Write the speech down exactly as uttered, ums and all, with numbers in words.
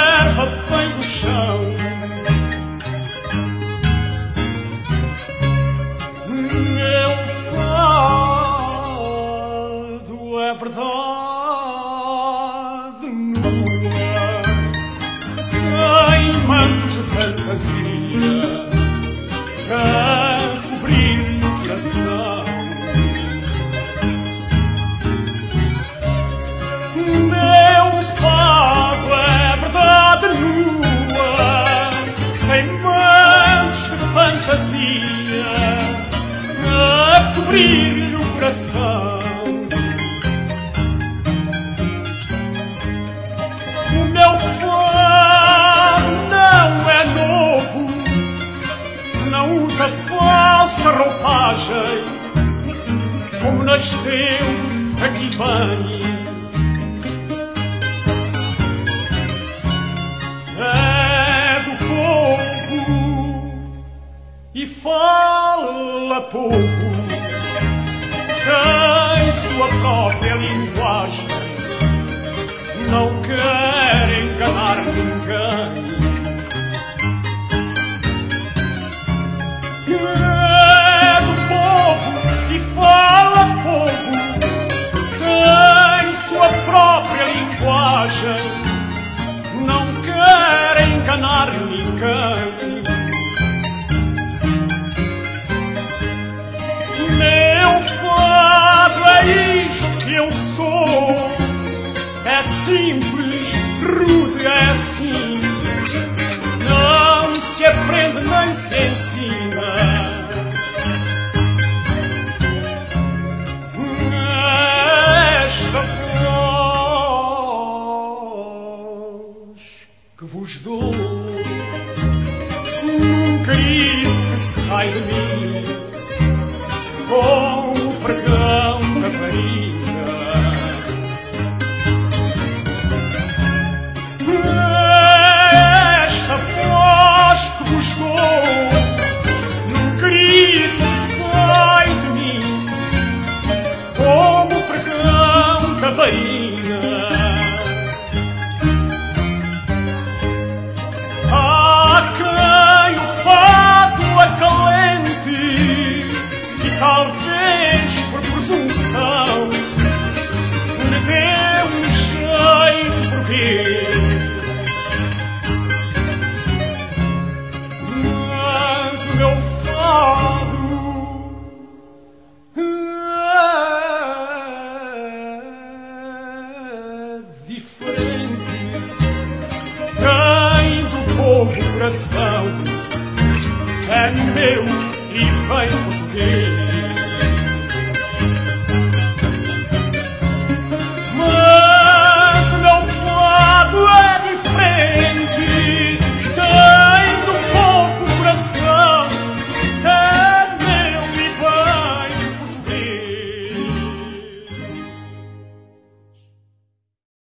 erva vem do chão. Meu fado é verdade nua, sem mantos de fantasia para cobrir-lhe o coração. Meu fado é verdade nua, sem mantos de fantasia a cobrir-lhe o coração. O meu fado não é novo, não usa falsa roupagem, como nasceu aqui vem. É do povo e fala povo, tem sua própria linguagem, não quer enganar ninguém. É do povo e fala povo, tem sua própria linguagem, não quer enganar ninguém. Meu fado é isto que eu sou, é simples, rude, é assim, não se aprende nem se ensina. Esta voz que vos dou, um grito que sai de mim, com o pregão da farinha. Esta voz que vos dou, num grito que sai de mim, como o pregão da farinha. Há quem o fado acalente e talvez por presunção lhe dê um jeito porque mas o meu fado é diferente, tem do povo coração, é meu e bem português.